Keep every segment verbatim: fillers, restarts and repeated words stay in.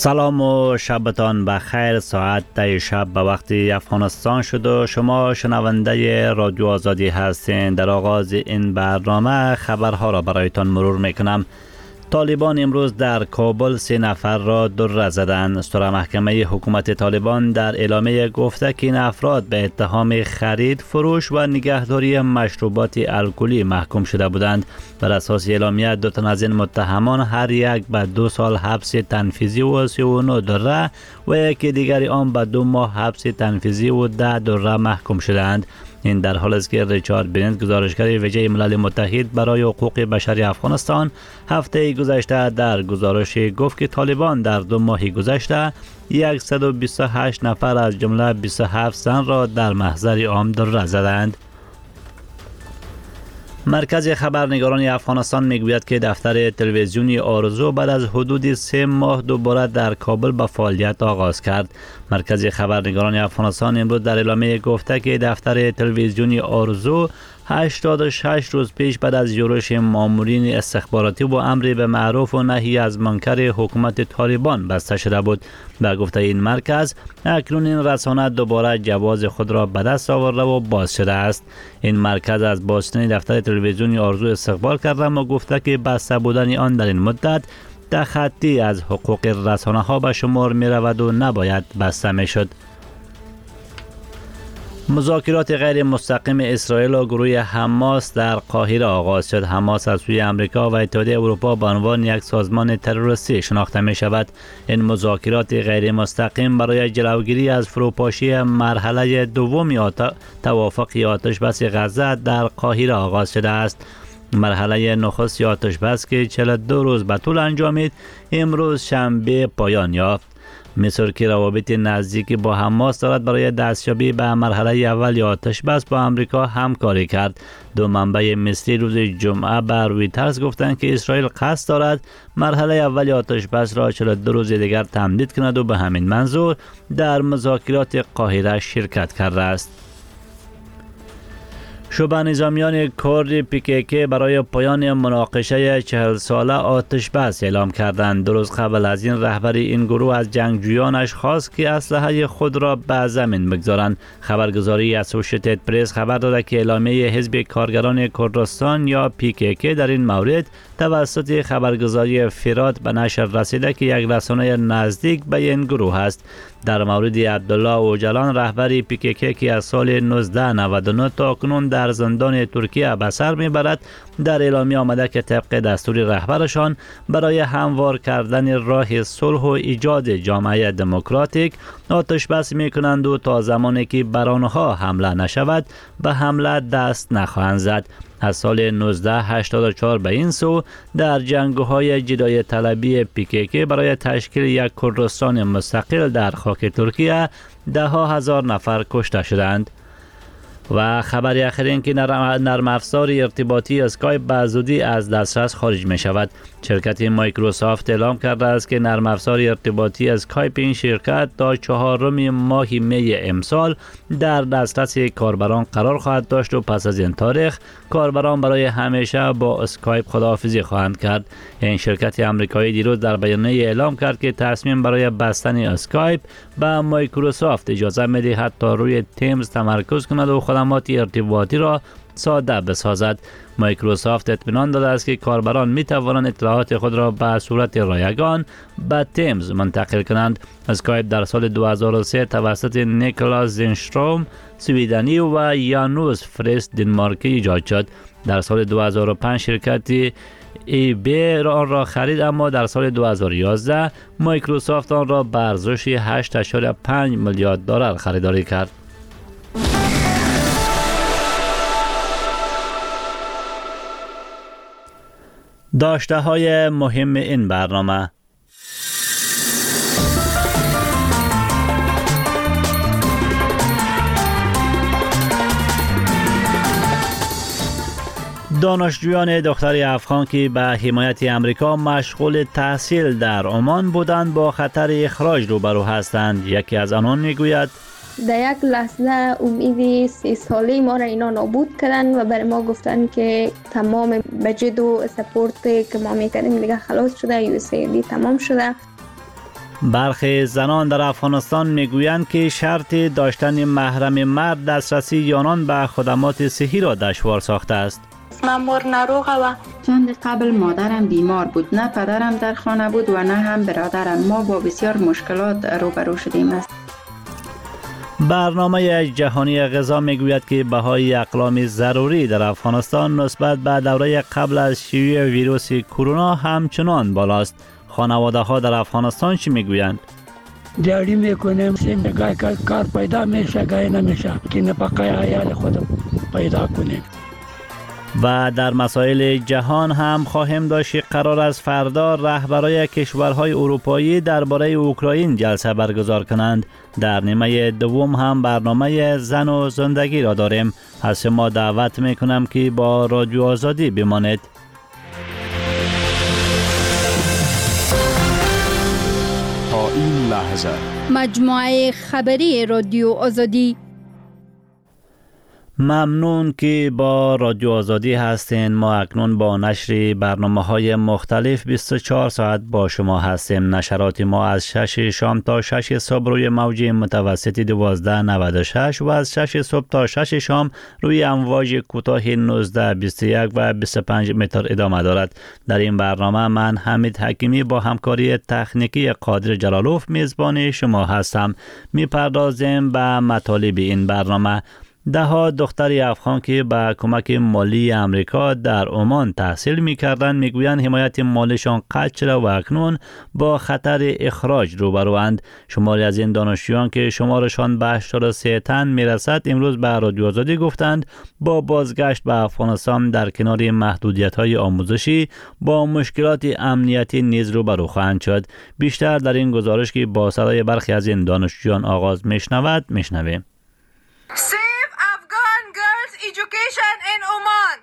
سلام و شبتان بخیر. ساعت ده شب به وقت افغانستان شد و شما شنونده رادیو آزادی هستین. در آغاز این برنامه خبرها را برایتان مرور میکنم. طالبان امروز در کابل سه نفر را دره زدند. ستره محکمه حکومت طالبان در اعلامیه گفته که این افراد به اتهام خرید، فروش و نگهداری مشروبات الکلی محکوم شده بودند. بر اساس اعلامیه دو تن از این متهمان هر یک به دو سال حبس تنفیذی و سی و نه دره و یکی دیگری آن به دو ماه حبس تنفیذی و ده دره محکوم شدند. این در حال است که ریچارد برنت، گزارشگر ویژه ملل متحد برای حقوق بشری افغانستان، هفته گذشته در گزارشی گفت که طالبان در دو ماه گذشته صد و بیست و هشت نفر از جمله بیست و هفت زن را در محضر عام دره زدند. مرکز خبرنگاران افغانستان میگوید که دفتر تلویزیونی آرزو بعد از حدود سه ماه دوباره در کابل به فعالیت آغاز کرد. مرکز خبرنگاران افغانستان امروز در اعلامیه گفته که دفتر تلویزیونی آرزو هشتاد و شش روز پیش بعد از یورش مامورین استخباراتی و امر به معروف و نهی از منکر حکومت طالبان بسته شده بود. به گفته این مرکز اکنون این رسانه دوباره جواز خود را به دست آورده و باز شده است. این مرکز از بازشنی دفتر تلویزیونی آرزو استقبال کرده و گفته که بسته بودن آن در این مدت تخطی از حقوق رسانه ها به شمار می رود و نباید بسته می شد. مذاکرات غیر مستقیم اسرائیل و گروه حماس در قاهره آغاز شد. حماس از سوی آمریکا و اتحادیه اروپا به عنوان یک سازمان تروریستی شناخته می شود. این مذاکرات غیر مستقیم برای جلوگیری از فروپاشی مرحله دوم توافق آتش بس غزه در قاهره آغاز شده است. مرحله نخست آتش بس که چهل و دو روز به طول انجامید امروز شنبه پایان یافت. مصر که روابط نزدیکی با حماس دارد برای دستیابی به مرحله اول آتش بس با آمریکا همکاری کرد. دو منبع مصری روز جمعه بر رویترز گفتند که اسرائیل قصد دارد مرحله اول آتش بس را چهل و دو روز دیگر تمدید کند و به همین منظور در مذاکرات قاهره شرکت کرده است. شبه نظامیان کرد پی کی کی برای پایان مناقشه چهل ساله آتش بس اعلام کردند. دو روز قبل از این رهبر این گروه از جنگجویانش خواست که اسلحه خود را به زمین بگذارند. خبرگزاری اسوسییتد پرس خبر داده که اعلامیه حزب کارگران کردستان یا پی کی کی در این مورد توسط خبرگزاری فرات به نشر رسیده که یک رسانه نزدیک به این گروه است. در مورد عبدالله اوجلان رهبر پی کی کی که از سال نوزده نود و نه تا اکنون در زندان ترکیه به سر میبرد، در اعلامیه آمده که طبق دستور رهبرشان برای هموار کردن راه صلح و ایجاد جامعه دموکراتیک آتش بس میکنند و تا زمانی که بر آنها حمله نشود به حمله دست نخواهند زد. از سال نوزده هشتاد و چهار به این سو در جنگ‌های جدای طلبی پی کی کی برای تشکیل یک کردستان مستقل در خاک ترکیه ده ها هزار نفر کشته شدند. و خبری آخر این که نرم افزار ارتباطی اسکایپ به زودی از دسترس خارج می شود. شرکت مایکروسافت اعلام کرده است که نرم افزار ارتباطی اسکایپ این شرکت تا چهارم ماه می امسال در دسترس کاربران قرار خواهد داشت و پس از این تاریخ کاربران برای همیشه با اسکایپ خداحافظی خواهند کرد. این شرکت آمریکایی دیروز در بیانیه اعلام کرد که تصمیم برای بستن اسکایپ به مایکروسافت اجازه می دهد تا روی تیمز تمرکز کند و خدمات ارتباطی را ساده بسازد. مایکروسافت اطمینان داده است که کاربران می توانند اطلاعات خود را به صورت رایگان به تیمز منتقل کنند. اسکایپ در سال دو هزار و سه توسط نیکلاس زینشتروم سویدنی و یانوس فریست دنمارکی ایجاد شد. در سال دو هزار و پنج شرکت ای بی آن را خرید، اما در سال دو هزار و یازده مایکروسافت آن را به ارزش هشت ممیز پنج میلیارد دلار خریداری کرد. داشته های مهم این برنامه: دانشجویان دختر افغان که به حمایت امریکا مشغول تحصیل در عمان بودند با خطر اخراج روبرو هستند. یکی از آنان میگوید در یک لحظه امید سی ساله ما را اینا نابود کردن و برای ما گفتن که تمام بجت و سپورت که ما میکردیم دیگه خلاص شده، یو اس ای دی تمام شده. برخی زنان در افغانستان میگویند که شرط داشتن محرم مرد دسترسی یانان به خدمات صحی را دشوار ساخته است. من مور نروغه و چند قبل مادرم بیمار بود، نه پدرم در خانه بود و نه هم برادرم. ما با بسیار مشکلات روبرو شدیم است. برنامه جهانی غذا میگوید که بهای اقلام ضروری در افغانستان نسبت به دوره قبل از شیوع ویروس کرونا همچنان بالاست. خانواده ها در افغانستان چی میگویند؟ دیاری میکنیم، سیم گای کار پیدا میشه، گای نمیشه که نفقه عیال خودم پیدا کنیم. و در مسائل جهان هم خواهیم داشت که قرار است فردا رهبرای کشورهای اروپایی درباره اوکراین جلسه برگزار کنند. در نیمه دوم هم برنامه زن و زندگی را داریم. از شما دعوت میکنم که با رادیو آزادی بمانید. تا این لحظه مجموعه خبری رادیو آزادی. ممنون که با رادیو آزادی هستین. ما اکنون با نشر برنامه های مختلف بیست و چهار ساعت با شما هستیم. نشرات ما از شش شام تا شش صبح روی موج متوسط دوازده نود و شش و از شش صبح تا شش شام روی امواج کوتاه نوزده بیست و یک و بیست و پنج متر ادامه دارد. در این برنامه من حمید حکیمی با همکاری تکنیکی قادر جلالوف میزبان شما هستم. میپردازیم به مطالب این برنامه. ده ها دختر افغان که با کمک مالی امریکا در عمان تحصیل می‌کردند میگویند حمایت مالیشان قطع شده و اکنون با خطر اخراج روبروند. شماری از این دانشجویان که شمارشان به هشتاد و سه تن میرسد امروز به رادیو آزادی گفتند با بازگشت به افغانستان در کنار محدودیت‌های آموزشی با مشکلات امنیتی نیز روبرو خواهند شد. بیشتر در این گزارش که با صدای برخی از این دانشجویان آغاز میشنود میشنویم. Education in Oman.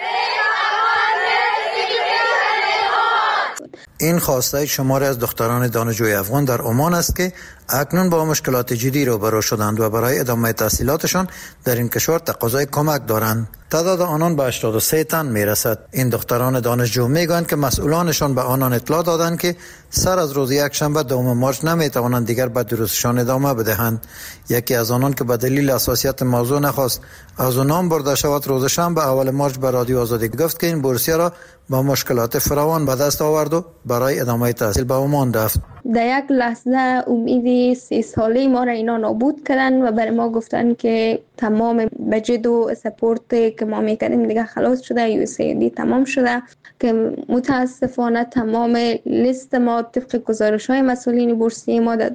این خواسته شماری از دختران دانشجوی افغان در عمان است که اکنون با مشکلات جدی روبرو شدند و برای ادامه تحصیلاتشان در این کشور تقاضای کمک دارند. تعداد آنان به هشتاد و سه تن میرسد. این دختران دانشجو میگویند که مسئولانشان به آنان اطلاع دادند که سر از روز یک شنبه دوم مارچ نمیتوانند دیگر به دروسشان ادامه بدهند. یکی از آنان که به دلیل حساسیت موضوع نخواست از او نام برده شود روز شنبه اول مارچ به رادیو آزادی گفت که این بورسیه را با مشکلات فراوان به دست آورد و برای ادامه تحصیل به عمان رفت. در یک لحظه امید سی ساله ما را اینا نابود کردن و برای ما گفتن که تمام بجت و سپورت که ما میکردیم دیگه خلاص شده، یو اس ای دی تمام شده که متاسفانه تمام لیست ما طبق گزارش های مسئولین بورسیه ما در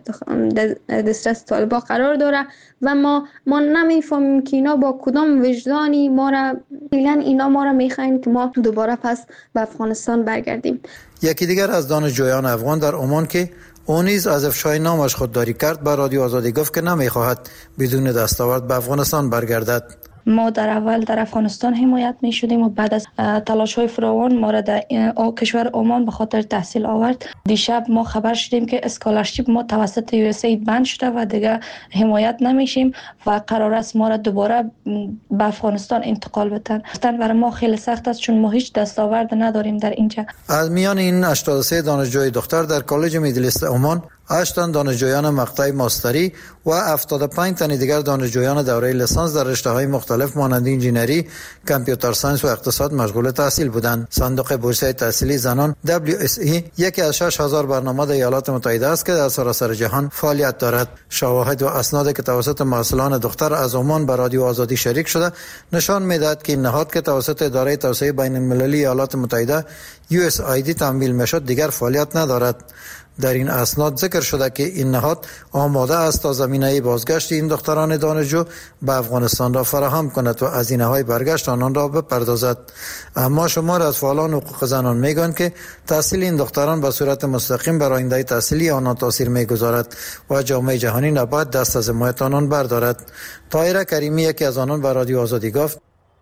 دسترس طالبا قرار داره و ما ما نمیفهمیم که اینا با کدام وجدانی ما را فعلا اینا ما را میخواین که ما دوباره پس به افغانستان برگردیم. یکی دیگر از دانشجویان افغان در عمان که او نیز از افشای نامش خودداری کرد به رادیو آزادی گفت که نمیخواهد بدون دستاورد به افغانستان برگردد. ما در اول در افغانستان حمایت می شدیم و بعد از تلاش های فراوان ما را در کشور عمان به خاطر تحصیل آورد. دیشب ما خبر شدیم که اسکالرشیپ ما توسط یو اس ای بند شده و دیگه حمایت نمیشیم و قرار است ما را دوباره به افغانستان انتقال بدن. برای ما خیلی سخت است چون ما هیچ دستاورد نداریم در اینجا. از میان این هشتاد و سه دانشجوی دختر در کالج میدلیست عمان هشت تن دانشجویان مقطع ماستری و هفتاد و پنج تن دیگر دانشجویان دوره لیسانس در رشته‌های مختلف مانند انجینری، کامپیوتر ساینس و اقتصاد مشغول تحصیل بودند. صندوق بورسیه تحصیلی زنان دبلیو اس ای یکی از شش هزار برنامه در ایالات متحده است که در سراسر جهان فعالیت دارد. شواهد و اسنادی که توسط مسئولان دختر از عمان به رادیو آزادی شریک شده نشان می‌دهد که این نهاد که توسط اداره توسعه بین‌المللی ایالات متحده یو اس آی دی تمویل می‌شد دیگر فعالیت ندارد. در این اسناد ذکر شده که این نهاد آماده است تا زمینه بازگشت این دختران دانشجو به افغانستان را فراهم کند و هزینه‌های برگشت آنان را بپردازد. اما شمار از فعالان حقوق زنان میگویند که تحصیل این دختران به صورت مستقیم بر آینده تحصیلی آنان تاثیر میگذارد و جامعه جهانی نباید دست از حمایت آنان بردارد. طاهره کریمی یکی از آنان به رادیو آزادی گفت: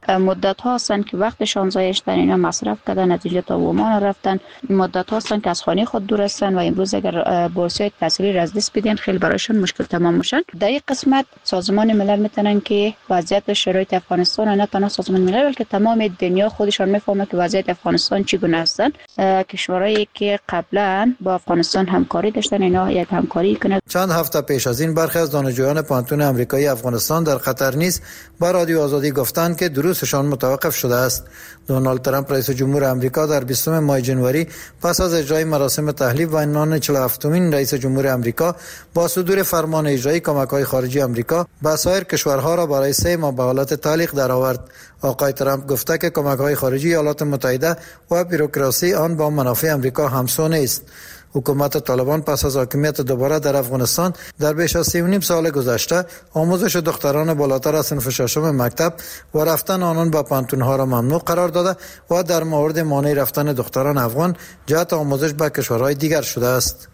مدت ها هستند که وقتشان ضایع شدن، اینا مصرف کردن، نتیجه تا عمان رفتن، مدت ها هستند که از خانه خود دور هستند و امروز اگر بورسیه تحصیلی را از دست بدین خیلی برایشان مشکل تمام میشن. در این قسمت سازمان ملل میتونن که وضعیت شرایط افغانستان نه تنها سازمان ملل بلکه تمام دنیا خودشان میفهمه که وضعیت افغانستان چگونه هستند. کشورهایی که قبلا با افغانستان همکاری داشتن اینا یک همکاری کنه. چند هفته پیش از این برخی از دانشجویان پانتون آمریکایی افغانستان در خطر نیست با رادیو آزادی گفتند که دروسشان متوقف شده است. دونالد ترامپ رئیس جمهور آمریکا در بیستم ماه جنوری پس از اجرای مراسم تحلیف و عنوان چهل و هفتمین رئیس جمهور آمریکا با صدور فرمان اجرایی کمک‌های خارجی آمریکا به سایر کشورها را برای سه ماه به حالت تعلیق درآورد. آقای ترامپ گفته که کمک‌های خارجی ایالات متحده و بوروکراسی آن با منافع آمریکا همسو نیست. حکومت طالبان پس از حاکمیت دوباره در افغانستان در بیش از سی و نیم سال گذشته آموزش دختران بالاتر از صنف ششم مکتب و رفتن آنان به پانتون‌ها را ممنوع قرار داده و در مورد مانع رفتن دختران افغان جهت آموزش به کشورهای دیگر شده است.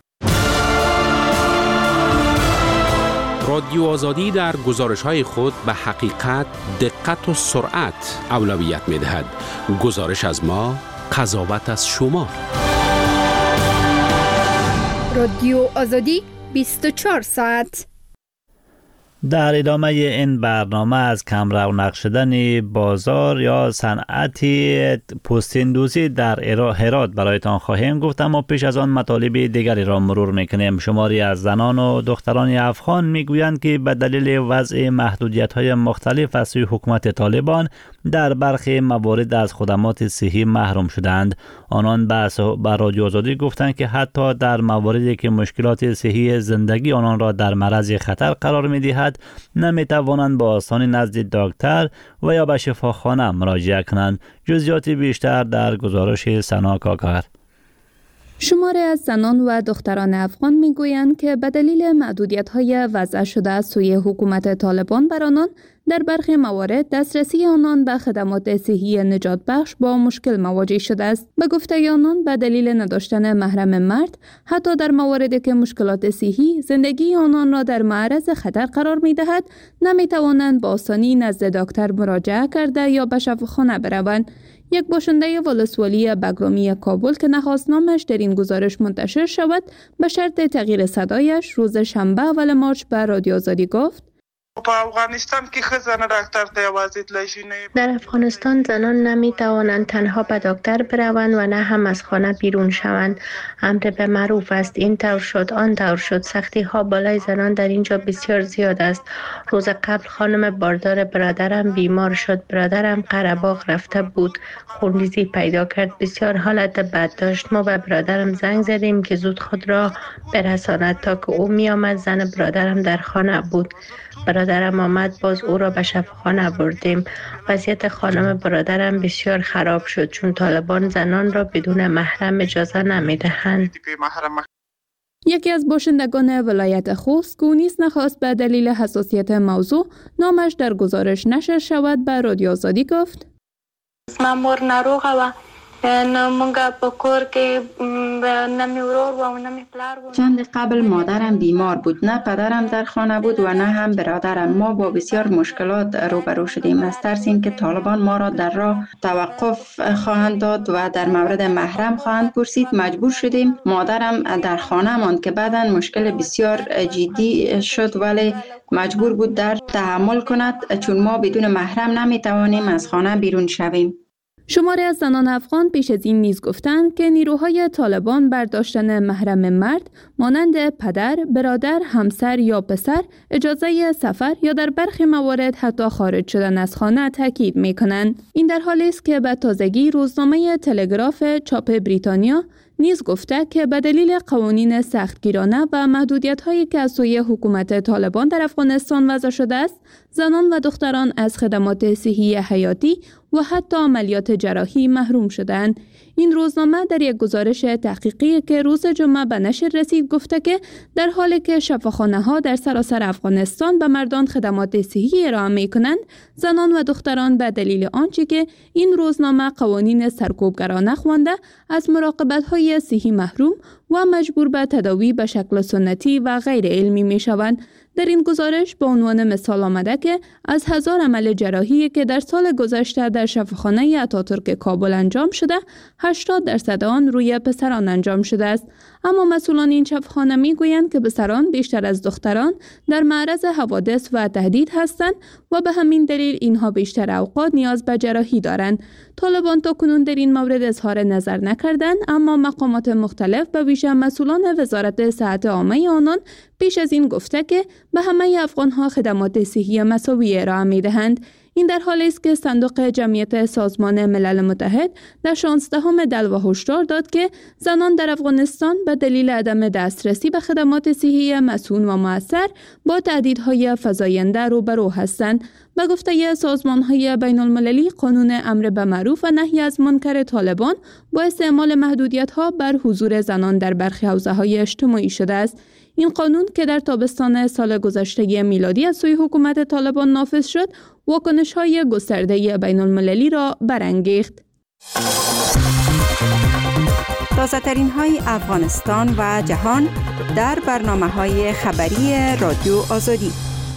رادیو آزادی در گزارش‌های خود به حقیقت، دقت و سرعت اولویت می‌دهد. گزارش از ما، قضاوت از شما. رادیو آزادی بیست و چهار ساعت. در ادامه این برنامه از کم رونق شدن بازار یا صنعتی پوستیندوزی در هرات برایتان خواهیم گفت، اما پیش از آن مطالب دیگری را مرور میکنیم. شماری از زنان و دختران افغان میگویند که به دلیل وضع محدودیت‌های مختلف از سوی حکومت طالبان در برخی موارد از خدمات صحی محروم شدند. آنان به رادیو آزادی گفتند که حتی در مواردی که مشکلات صحی زندگی آنان را در معرض خطر قرار می‌دهد نمی‌توانند با آسانی نزد دکتر و یا به شفاخانه مراجعه کنند. جزئیات بیشتر در گزارش سنا کاکر. شماری از زنان و دختران افغان میگویند که به دلیل محدودیت‌های وضع شده از سوی حکومت طالبان بر آنان در برخی موارد دسترسی آنان به خدمات صحی نجات بخش با مشکل مواجه شده است. به گفته آنان به دلیل نداشتن محرم مرد حتی در مواردی که مشکلات صحی زندگی آنان را در معرض خطر قرار می‌دهد نمی‌توانند با آسانی نزد دکتر مراجعه کرده یا به شفاخانه بروند. یک باشنده ولسوالی بگرامی کابل که نخواست نامش در این گزارش منتشر شود به شرط تغییر صدایش روز شنبه اول مارچ به رادیو آزادی گفت: په افغانستان کې ښځه دکتر ته یوازې تللی شي. در افغانستان زنان نمی توانند تنها به دکتر بروند و نه هم از خانه بیرون شوند. امر به معروف است، این طور شد آن طور شد. سختی ها بالای زنان در اینجا بسیار زیاد است. روز قبل خانم باردار برادرم بیمار شد. برادرم قره‌باغ رفته بود، خونریزی پیدا کرد، بسیار حالت بد داشت. ما به برادرم زنگ زدیم که زود خود را برساند. تا که او می آمد زن برادرم در خانه بود. برادرم آمد، باز او را به شفاخانه بردیم. وضعیت خانم برادرم بسیار خراب شد چون طالبان زنان را بدون محرم اجازه نمیدهند. یکی از باشندگان ولایت خوست که نیز نخواست به دلیل حساسیت موضوع نامش در گزارش نشر شود به رادیو آزادی گفت: ما مور ناروغه و نو مونږه په کور کې نه مې ورور و نه مې پلار و. چند قبل مادرم بیمار بود، نه پدرم در خانه بود و نه هم برادرم. ما با بسیار مشکلات روبرو شدیم. از ترس اینکه طالبان ما را در راه توقف خواهند داد و در مورد محرم خواهند پرسید مجبور شدیم مادرم در خانه ماند که بعداً مشکل بسیار جدی شد، ولی مجبور بود در تحمل کند چون ما بدون محرم نمیتوانیم از خانه بیرون شویم. شماری از زنان افغان پیش از این نیز گفتند که نیروهای طالبان برداشتن محرم مرد مانند پدر، برادر، همسر یا پسر اجازه سفر یا در برخی موارد حتی خارج شدن از خانه تاکید می‌کنند. این در حالی است که به تازگی روزنامه تلگراف چاپ بریتانیا نیز گفته که به دلیل قوانین سختگیرانه و محدودیت‌هایی که از سوی حکومت طالبان در افغانستان وضع شده است، زنان و دختران از خدمات صحی حیاتی و حتی عملیات جراحی محروم شدند. این روزنامه در یک گزارش تحقیقی که روز جمعه به نشر رسید گفته که در حالی که شفاخانه‌ها در سراسر افغانستان به مردان خدمات صحی ارائه می‌کنند، زنان و دختران به دلیل آنچه که این روزنامه قوانین سرکوبگرانه خوانده از مراقبت‌های صحی محروم و مجبور به تداوی به شکل سنتی و غیر علمی می‌شوند. در این گزارش به عنوان مثال آمده که از هزار عمل جراحی که در سال گذشته در شفاخانه اتاتورک کابل انجام شده، هشتاد درصد آن روی پسران انجام شده است. اما مسئولان این شفاخانه میگویند که پسران بیشتر از دختران در معرض حوادث و تهدید هستند و به همین دلیل اینها بیشتر اوقات نیاز به جراحی دارند. طالبان تا کنون در این مورد اظهار نظر نکردند، اما مقامات مختلف به ویژه مسئولان وزارت صحت عامه آنان پیش از این گفته که به همه افغانها خدمات صحی مساوی ارائه می‌دهند. این در حالی است که صندوق جمعیت سازمان ملل متحد در شانزدهم دلو هشدار داد که زنان در افغانستان به دلیل عدم دسترسی به خدمات صحی مسئول و مؤثر با تهدیدهای فزاینده روبرو هستند. به گفته سازمان‌های بین‌المللی، قانون امر به معروف و نهی از منکر طالبان با استعمال محدودیت‌ها بر حضور زنان در برخی حوزه‌های اجتماعی شده است. این قانون که در تابستان سال گذشته میلادی از سوی حکومت طالبان نافذ شد، واکنش‌های گسترده بین‌المللی را برانگیخت. تازه‌ترین های افغانستان و جهان در برنامه‌های خبری رادیو آزادی.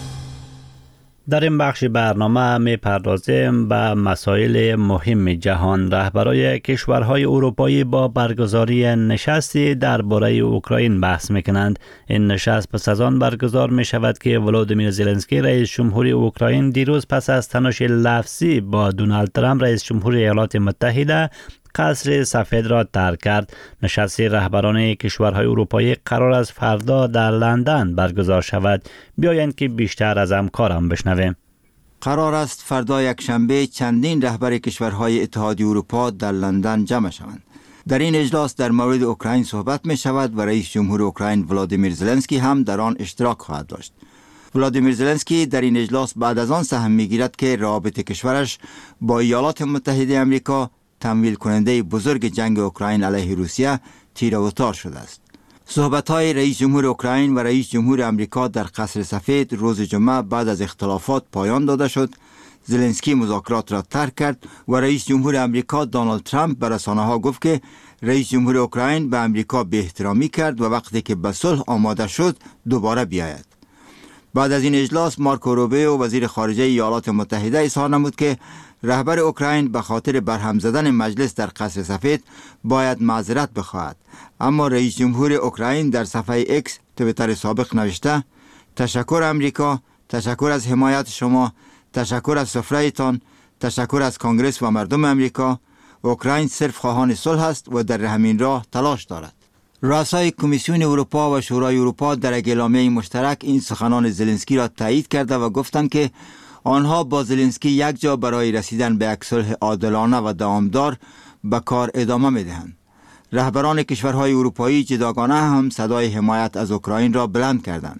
در این بخش برنامه می پردازیم به مسائل مهم جهان. رهبرای کشورهای اروپایی با برگزاری نشستی درباره اوکراین بحث میکنند. این نشست پس از آن برگزار می شود که ولودیمیر زلنسکی رئیس جمهوری اوکراین دیروز پس از تنش لفظی با دونالد ترامپ رئیس جمهوری ایالات متحده قصر سفید را ترک کرد. نشست رهبران کشورهای اروپایی قرار است فردا در لندن برگزار شود. بیایند که بیشتر از همکارم بشنویم. قرار است فردا یک شنبه چندین رهبر کشورهای اتحادیه اروپا در لندن جمع شوند. در این اجلاس در مورد اوکراین صحبت می شود و رئیس جمهور اوکراین ولودیمیر زلنسکی هم در آن اشتراک خواهد داشت. ولودیمیر زلنسکی در این اجلاس بعد از آن سهم می گیرد که روابط کشورش با ایالات متحده آمریکا تمویل کننده بزرگ جنگ اوکراین علیه روسیه تیر و تار شده است. صحبت‌های رئیس جمهور اوکراین و رئیس جمهور آمریکا در قصر سفید روز جمعه بعد از اختلافات پایان داده شد. زلنسکی مذاکرات را ترک کرد و رئیس جمهور آمریکا دونالد ترامپ به رسانه‌ها گفت که رئیس جمهور اوکراین به آمریکا بی‌احترامی کرد و وقتی که به صلح آماده شد دوباره بیاید. بعد از این اجلاس مارکو روبیو وزیر خارجه ایالات متحده اظهار نمود که رهبر اوکراین به خاطر برهم زدن مجلس در قصر سفید باید معذرت بخواهد. اما رئیس جمهور اوکراین در صفحه اکس توییتر سابق نوشته: تشکر آمریکا، تشکر از حمایت شما، تشکر از سفره‌تان، تشکر از کنگره و مردم آمریکا. اوکراین صرف خواهان صلح است و در همین راه تلاش دارد. رؤسای کمیسیون اروپا و شورای اروپا در یک اعلامیه مشترک این سخنان زلنسکی را تایید کرده و گفتند که آنها با زلنسکی یک جا برای رسیدن به یک صلح عادلانه و دوامدار به کار ادامه می‌دهند. رهبران کشورهای اروپایی جداگانه هم صدای حمایت از اوکراین را بلند کردند.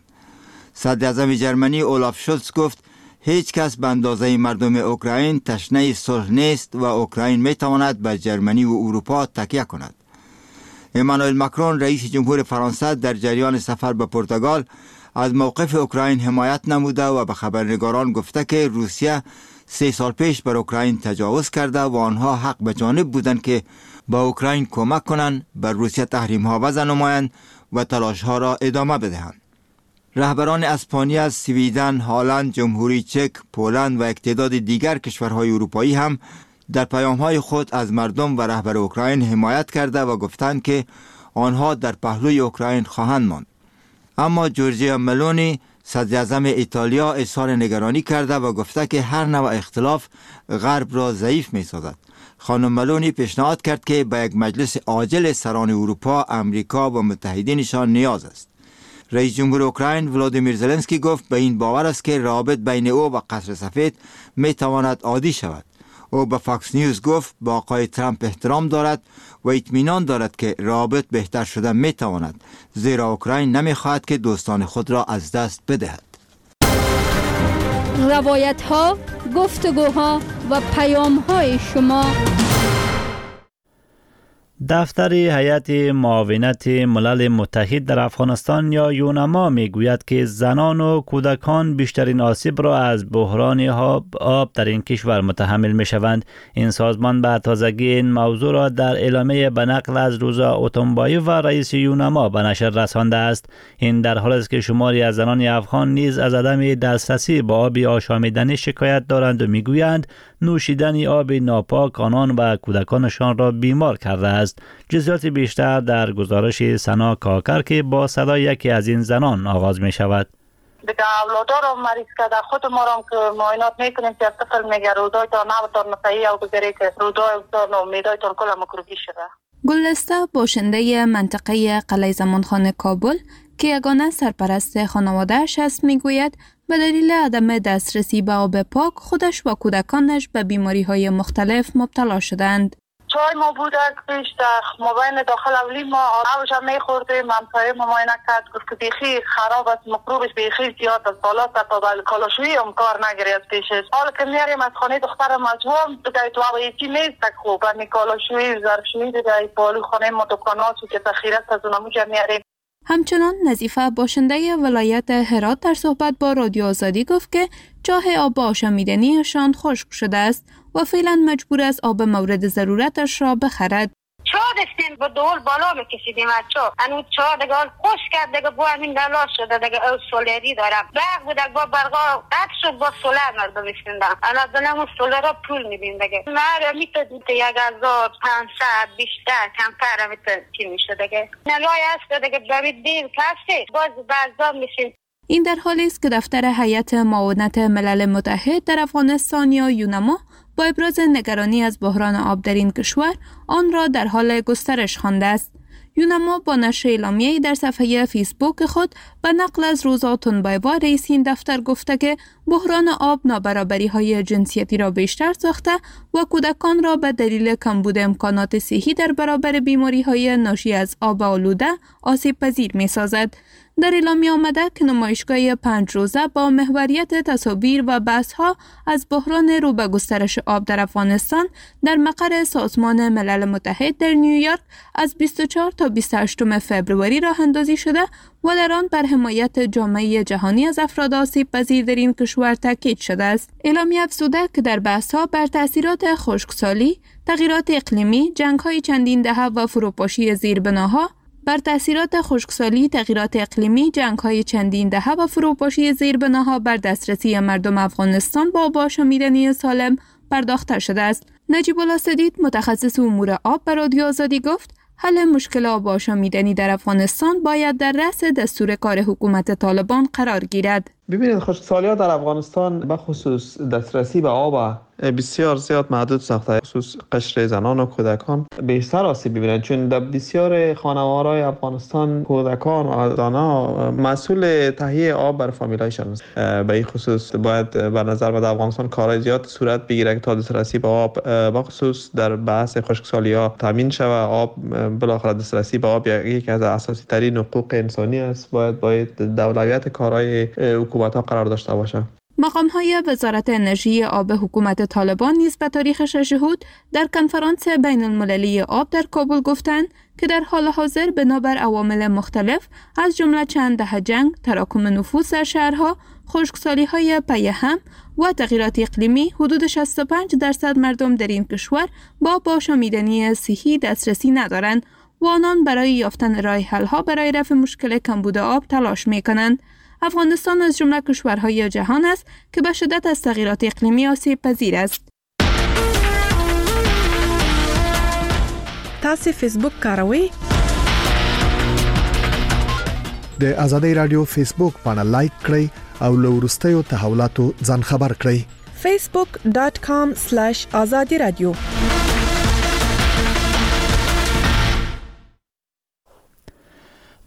صدر اعظم جرمنی اولاف شولز گفت هیچ کس به اندازه مردم اوکراین تشنه صلح نیست و اوکراین می‌تواند بر جرمنی و اروپا تکیه کند. امانوئل ماکرون رئیس جمهور فرانسه در جریان سفر به پرتغال از موقف اوکراین حمایت نموده و به خبرنگاران گفته که روسیه سه سال پیش بر اوکراین تجاوز کرده و آنها حق به جانب بودند که با اوکراین کمک کنند، بر روسیه تحریم ها وضع نمایند و تلاش ها را ادامه بدهند. رهبران اسپانیا، سویدن، هلند، جمهوری چک، پولند و تعداد دیگر کشورهای اروپایی هم در پیام های خود از مردم و رهبر اوکراین حمایت کرده و گفتند که آنها در پهلوی اوکراین خواهند ماند. اما جورجیا ملونی صدر اعظم ایتالیا اظهار نگرانی کرده و گفته که هر نوع اختلاف غرب را ضعیف می سازد. خانم ملونی پیشنهاد کرد که به یک مجلس عاجل سران اروپا، امریکا و متحدینشان نیاز است. رئیس جمهور اوکراین ولودیمیر زلنسکی گفت به این باور است که روابط بین او و قصر سفید می تواند عادی شود. او به فاکس نیوز گفت با آقای ترامپ احترام دارد و اطمینان دارد که روابط بهتر شده می تواند، زیرا اوکراین نمی خواهد که دوستان خود را از دست بدهد. روایت ها، گفتگوها و پیام های شما. دفتر هیئت معاونت ملل متحد در افغانستان یا یونما میگوید که زنان و کودکان بیشترین آسیب را از بحران آب در این کشور متحمل میشوند. این سازمان به تازگی این موضوع را در اعلامیه به نقل از روزا اوتونبایوف و رئیس یونما به نشر رسانده است. این در حالی است که شماری از زنان افغان نیز از عدم دسترسی به آب آشامیدنی شکایت دارند و میگویند نوشیدن آب ناپاک آنان و کودکانشان را بیمار کرده است. جزئیات بیشتر در گزارش سنا کاکر که با صدای یکی از این زنان آغاز می شود. دیگه اولادا رو مریض کرده، خود ما رو که معاینات میکنیم که طفل میگه رودایتان نبتان نفعی او بگیری که رودایتان و میدایتان کل مکروبی شده. گلسته باشنده منطقه قلعه زمانخانه کابل که یگانه سرپرست خانواده‌اش است میگوید به دلیل عدم دسترسی به آب پاک خودش و کودکانش به بیماری‌های مختلف مبتلا شدند. چای ما بوده پیش در مابین داخل اولی ما آبش هم میخوردیم، همسایه ما معاینه کرد گفت که بیخی خراب است، مکروبش بیخی زیاد است، بالا تا تا کالاشویی هم کار نگیری از پیشش. حالا که میاریم از خانه دختر مجموعه دیگه تو آب یکی نیست که خوب می کالاشویی ظرفشویی دیگه بالو خانه ما دکانات که تخیرات از اونمو میاریم. همچنان نظیفه باشنده ولایت هرات در صحبت با رادیو آزادی گفت که چاه آب آشامیدنیشان خشک شده است و فعلا مجبور است آب مورد ضرورتش را بخرد. چاه داشتیم با دول بالا میکشیدیم از چاه. انو چاه دیگه خشک کرد دیگه با همین دلا شده دیگه او سولری دارم. برق بود با برقا قطع شد با سولر مردم میشوندن. الان دارم سولر پول میدیم دیگه. مر میتونید یک هزار و پانصد بیشتر کمتر میتونید چی میشه دیگه. نلای است دیگه برید دیر کسی باز بعضا میشین. این در حالی است که دفتر هیئت معاونت ملل متحد در افغانستان یا یونما با ابراز نگرانی از بحران آب در این کشور آن را در حال گسترش خوانده است. یونما با نشر اعلامیه‌ای در صفحه فیسبوک خود به نقل از روزا اوتونبایوف رئیس این دفتر گفته که بحران آب نابرابری‌های جنسیتی را بیشتر ساخته و کودکان را به دلیل کمبود امکانات صحی در برابر بیماری‌های ناشی از آب آلوده آسیب پذیر می‌سازد. در اعلامیه آمده که نمایشگاه پنج روزه با محوریت تصاویر و بحث‌ها از بحران رو به گسترش آب در افغانستان در مقر سازمان ملل متحد در نیویورک از بیست و چهار تا بیست و هشت فوریه راه اندازی شده و در آن بر حمایت جامعه جهانی از افراد آسیب پذیر در این کشور تاکید شده است. اعلامیه افزوده که در بحث‌ها بر تأثیرات خشکسالی، تغییرات اقلیمی، جنگ‌های چندین دهه و فروپاشی زیربناها بر تأثیرات خشکسالی، تغییرات اقلیمی، جنگ‌های چندین دهه و فروپاشی زیربناها بر دسترسی مردم افغانستان با آب آشامیدنی سالم پرداخته شده است. نجیب الله سدید متخصص امور آب به رادیو آزادی گفت حل مشکل آب آشامیدنی در افغانستان باید در رأس دستور کار حکومت طالبان قرار گیرد. ببینید خشکسالی‌ها در افغانستان به خصوص دسترسی به آب بسیار زیاد محدود ساخته، خصوص قشر زنان و کودکان بیشتر آسیب ببینند، چون در بسیار خانوارهای افغانستان کودکان و زنان مسئول تهیه آب بر فامیلایشان است. به این خصوص باید به نظر من در افغانستان کارهای زیاد صورت بگیره تا دسترسی به آب به خصوص در بحث خشکسالی‌ها تامین شود. آب بالاخره دسترسی به آب یکی از اساسی ترین حقوق انسانی است، باید باید دولت کارهای حکومت‌ها قرار داشته باشه. مقام‌های وزارت انرژی آب حکومت طالبان نیز به تاریخ شش هود در کنفرانس بین المللی آب در کابل گفتند که در حال حاضر بنابر عوامل مختلف از جمله چند دهه جنگ، تراکم نفوس در شهرها، خشکسالی‌های پی هم و تغییرات اقلیمی حدود شصت و پنج درصد مردم در این کشور با آشامیدنی صحی دسترسی ندارند و آنان برای یافتن راه حل‌ها برای رفع مشکل کمبود آب تلاش می‌کنند. افغانستان از جمله کشورهای جهان است که به شدت از تغییرات اقلیمی آسیب پذیر است. تاسو فیسبوک کاروئ؟ د آزادۍ رادیو فیسبوک باندې لایک کړئ او له وروستیو تحولاتو ځان خبر کړئ. فیسبوک دات کام سلاش آزادي رادیو.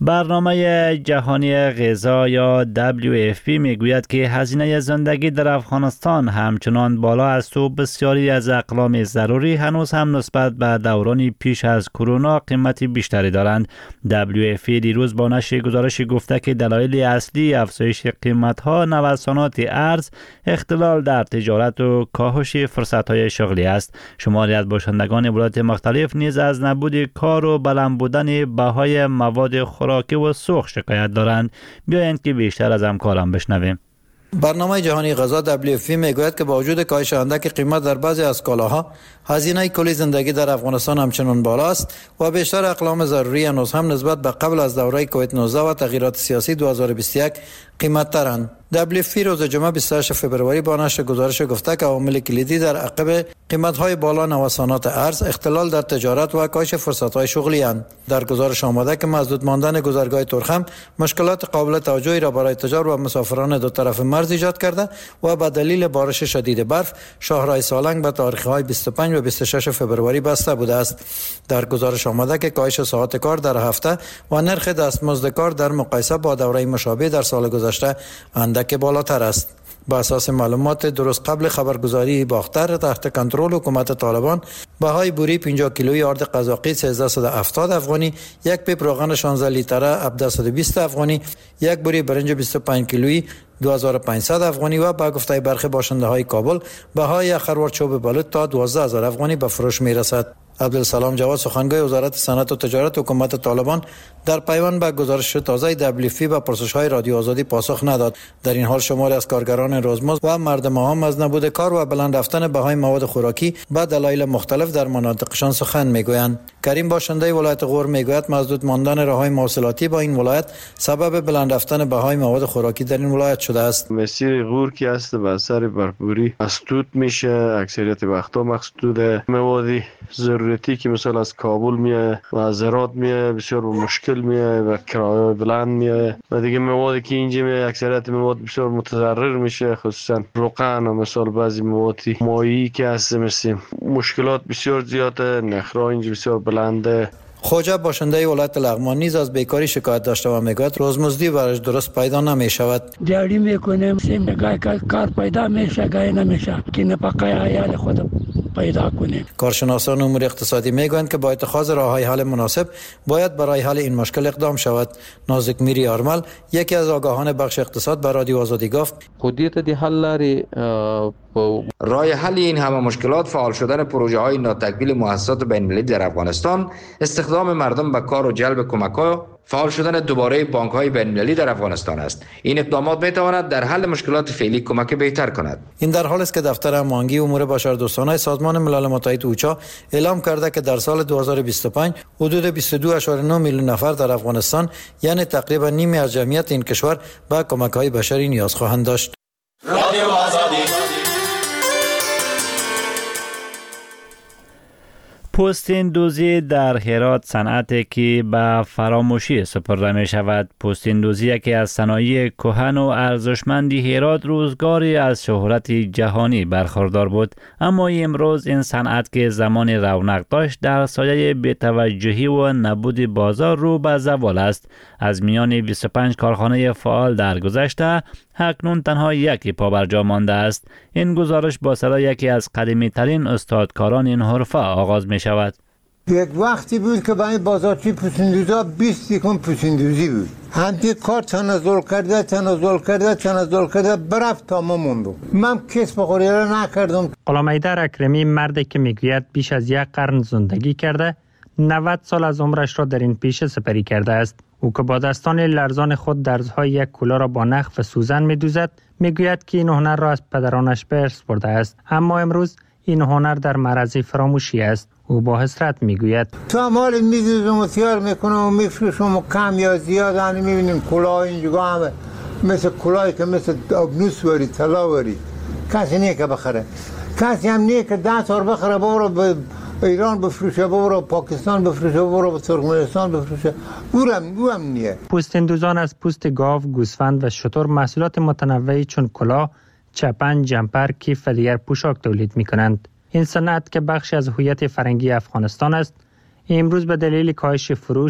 برنامه جهانی غذا یا دبلیو اف پی میگوید که هزینه زندگی در افغانستان همچنان بالا است و بسیاری از اقلام ضروری هنوز هم نسبت به دورانی پیش از کرونا قیمت بیشتری دارند. دبلیو اف پی دیروز با نشر گزارشی گفته که دلایل اصلی افزایش قیمت‌ها نوسانات ارز، اختلال در تجارت و کاهش فرصت‌های شغلی است. شماری از باشندگان ولایات مختلف نیز از نبود کار و بلند بودن بهای مواد خوراکی و سوخت شکایت دارند. بیایید که بیشتر از همکاران بشنویم. برنامه جهانی غذا دبلیو اف پی میگوید که با وجود کاهش اندک قیمت در بعضی از کالاها، هزینه کلی زندگی در افغانستان همچنان بالا است و بیشتر اقلام ضروری هنوز هم نسبت به قبل از دوره کووید نوزده و تغییرات سیاسی دو هزار و بیست و یک قیمت ترند. دبلیو اف پی روز جمعه بیست و هشت فوریه با نشر گزارش گفته که عوامل کلیدی در عقب قیمت‌های بالا نوسانات ارز، اختلال در تجارت و کاهش فرصت‌های شغلی اند. در گزارش آمده که مسدود ماندن گذرگاه ترخم مشکلات قابل توجهی را برای تجار و مسافران دو طرف مرز ایجاد کرده و به دلیل بارش شدید برف شاهراه سالنگ به تاریخ‌های بیست و پنج و بیست و شش فوریه بسته بوده است. در گزارش آمده که کاهش ساعات کار در هفته و نرخ دستمزد کار در مقایسه با دوره مشابه در سال گذشته اندک بالاتر است. با اساس معلومات درست قبل خبرگزاری باختر تحت کنترل حکومت طالبان، بهای بوری پنجاه کیلویی آرد قزاقی سیزده و هفتاد افغانی، یک پیپ روغن شانزده لیتره هفتصد و بیست افغانی، یک بوری برنج بیست و پنج کیلویی دو هزار و پانصد افغانی و با گفته برخی باشنده های کابل بهای خروار چوب بلوط تا دوازده هزار افغانی به فروش می رسد. عبدالسلام جواد سخنگوی وزارت صنعت و تجارت حکومت طالبان در پیوند به گزارش تازه دبلیو اف پی به پرسش‌های رادیو آزادی پاسخ نداد. در این حال شماری از کارگران روزمزد و مردم عام از نبود کار و بلند رفتن بهای مواد خوراکی به دلایل مختلف در مناطقشان سخن میگویند. کریم باشنده ولایت غور میگوید مسدود ماندن راههای مواصلاتی با این ولایت سبب بلند رفتن بهای مواد خوراکی در این ولایت شده است. مسیر غور که است به اثر برفباری مسدود میشه، اکثریت وقتا مسدود موادی ضرورتی که مثلا از کابل میاد و از هرات میاد بسیار مشکل میاد و کرایه بلند میاد و دیگه موادی که اینجا میاد اکثریت مواد بسیار متضرر میشه، خصوصا روغن و مثلا بعضی مواد مایعی که هست مثل مشکلات بسیار زیاده، نخرا اینجا بسیار بلنده. خوجه باشنده ولایت لغمان نیز از بیکاری شکایت داشته و میگوید روزمزدی برایش درست پیدا نمی شود. دیاری میکنیم سیم گای کار پیدا میشه گای نمیشه که نفقه عیال خود پیدا کنیم. کارشناسان امور اقتصادی میگویند که با اتخاذ راههای حل مناسب باید برای حل این مشکل اقدام شود. نازک میری آرمل یکی از آگاهان بخش اقتصاد به رادیو آزادی گفت خودیت دی حل لري راه حل این همه مشکلات فعال شدن پروژه های ناتکمیل مؤسسات بین المللی در افغانستان، استخدام مردم به کار و جلب کمک‌ها، فعال شدن دوباره بانک‌های بین المللی در افغانستان است. این اقدامات می‌تواند در حل مشکلات فعلی کمک بهتر کند. این در حالی است که دفتر هماهنگی امور بشردوستانه سازمان ملل متحد اوچا اعلام کرده که در سال دو هزار و بیست و پنج حدود بیست و دو ممیز نه میلیون نفر در افغانستان یعنی تقریبا نیمی از جمعیت این کشور به کمک‌های بشری نیاز خواهند داشت. رادیو آزادی. پوستین دوزی در هرات صنعتی که به فراموشی سپرده می شود. پوستین دوزی یکی از صنایع کهن و ارزشمندی هرات روزگاری از شهرت جهانی برخوردار بود، اما امروز این صنعت که زمان رونق داشت در سایه بی‌توجهی و نبود بازار رو به زوال است. از میان بیست و پنج کارخانه فعال در گذشته اکنون تنها یکی پابرجا مانده است. این گزارش با صدای یکی از قدیمی ترین استادکاران این حرفه آغاز می شود. یک وقتی بود که برای بازارچی پوستیندوزا بیست یکم پوستیندوزی بود. همتی کار تنزل کرده تنزل کرده تنزل کرده برفت تا ما موندم. من کسب خوری را نکردم. غلام حیدر اکرمی مردی که میگوید بیش از یک قرن زندگی کرده، نود سال از عمرش را در این پیشه سپری کرده است. او که با دستان لرزان خود درزهای یک کولا را با نخ و سوزن می‌دوزد، میگوید که این هنر را از پدرانش به ارث برده است، اما امروز این هنر در معرض فراموشی است. او با حسرت میگوید تا مال می‌دوزم و تیار میکنم و میفروشم و کم یا زیاد آن میبینیم کلاه اینجا همه مثل کلاهی که مثل ابنوس وری طلا وری کسی نیه که بخره، کسی هم نیه که ده تار بخره برو به ایران بفروشه، برو پاکستان بفروشه، برو به ترکمنستان بفروشه، اونم اونم نیه. پوستیندوزان از پوست گاو، گوسفند و شتر محصولات متنوعی چون کلاه، چپن، جمپر، کیف و دیگر پوشاک تولید می‌کنند. این صنعت که بخشی از هویت فرهنگی افغانستان است، امروز به دلیل کاهش فروش،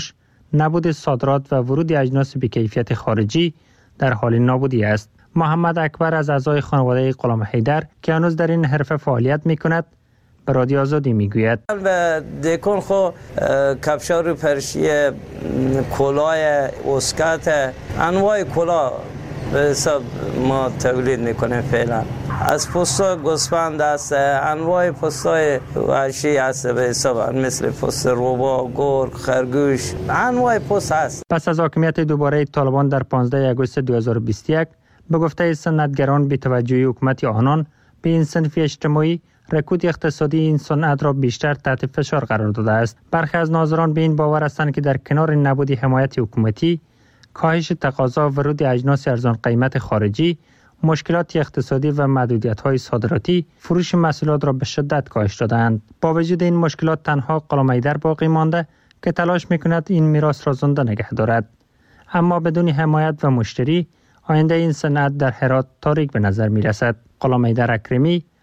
نبود صادرات و ورود اجناس بی‌کیفیت خارجی در حال نابودی است. محمد اکبر از اعضای خانواده غلام حیدر که هنوز در این حرفه فعالیت می‌کند به رادیو آزادی میگوید به دکون خو کفشار پرشی کلاه اسکات انواع کلاه به حساب ما تولید میکنیم فعلا. از پوست گوسفند است، انواع پوستای وحشی است به حساب مثل پوست روبا، گرگ، خرگوش، انواع پوست هست. پس از حاکمیت دوباره طالبان در پانزده آگوست دو هزار و بیست و یک به گفته صنعتگران بی توجهی حکومت آنان به این صنف اجتماعی رکود اقتصادی این صنعت را بیشتر تحت فشار قرار داده است. برخی از ناظران به این باور هستند که در کنار نبود حمایت حکومتی، کاهش تقاضا و ورود اجناس ارزان قیمت خارجی، مشکلات اقتصادی و محدودیت‌های صادراتی فروش محصولات را به شدت کاهش دادند. با وجود این مشکلات تنها غلام حیدر باقی مانده که تلاش می‌کند این میراث را زنده نگه دارد. اما بدون حمایت و مشتری، آینده این صنعت در هرات تاریک به نظر می‌رسد. غلام حیدر اکرمی،